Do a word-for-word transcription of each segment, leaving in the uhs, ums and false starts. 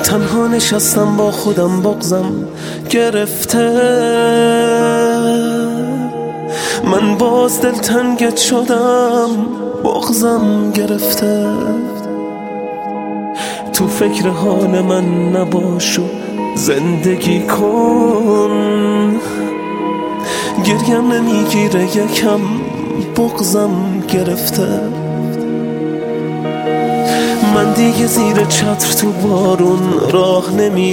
تنها نشستم با خودم بغضم گرفته، من باز دلتنگت شدم بغضم گرفته. تو فکر حال من نباش و زندگی کن، گریم نمیگیره یکم بغضم گرفته. من دیگه زیر چتر تو بارون راه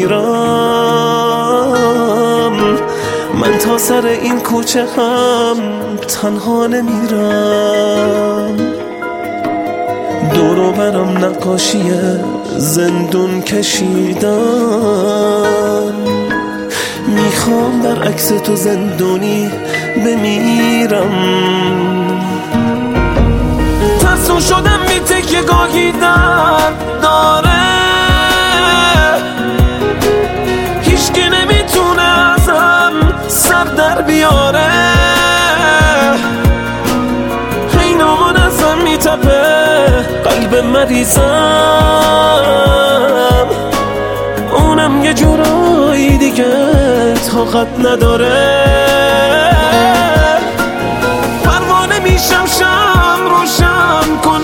نمیرم، من تا سر این کوچه هم تنها نمیرم. دورو برم نقاشی زندون کشیدم، میخوام در عکس تو زندونی بمیرم. ترسون شدم بی تکیه گاهی درد داره، هیچکی نمیتونه ازم سر در بیاره. حینامون ازم میتپه قلب مریضم، اونم یه جورایی دیگه طاقت نداره. پروانه میشم شم روشن کن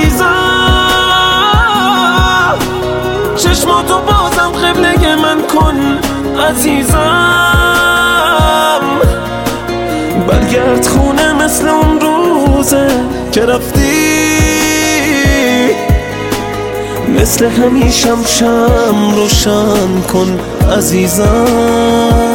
عزیزم، چشماتو بازم قبله من کن عزیزم. برگرد خونه مثل اون روزه که رفتی، مثل همیشم شم روشن کن عزیزم.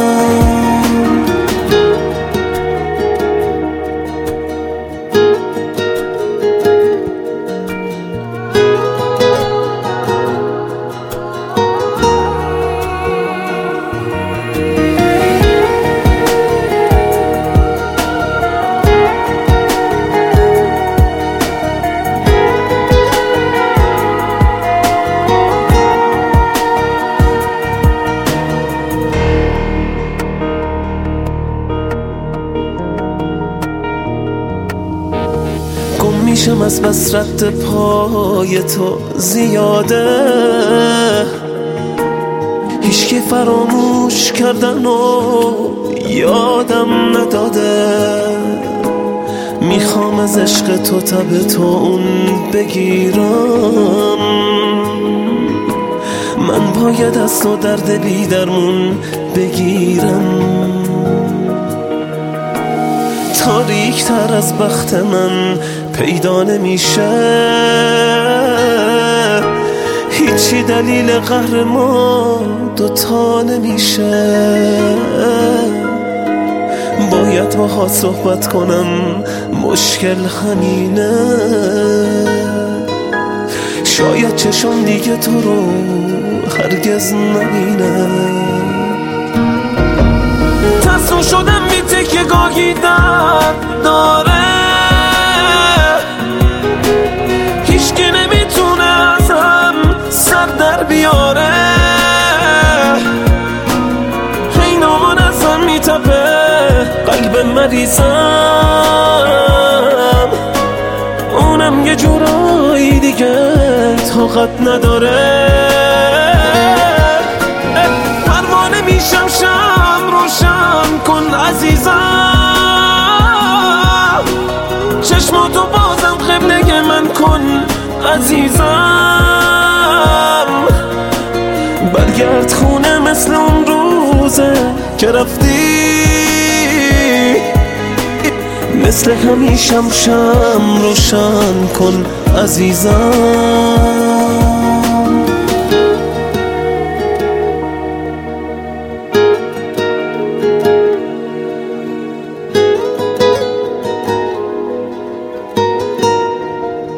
میشم از بس رد پای تو زیاده، هیچکی فراموش کردن و یادم نداده. میخوام از عشق تو تب تو اون بگیرم، من باید از تو درد بی درمون بگیرم. تاریک تر از بخت من پیدا نمیشه، هیچی دلیل قهر ما دوتا نمیشه. باید باهات صحبت کنم مشکل همینه، شاید چشم دیگه تو رو هرگز نبینه. ترسون شدم بی تکیه گاهی درد داره، هیچکی نمیتونه ازم سر در بیاره. حینامون ازم میتپه قلب مریضم، اونم یه جورایی دیگه طاقت نداره. پروانه میشم شم روشن کن عزیزم، چشماتو بازم قبله من کن عزیزم. برگرد خونه مثل اون روزه که رفتی، مثل همیشم شم روشن کن عزیزم.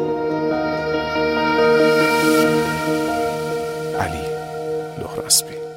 علی لهراسبی.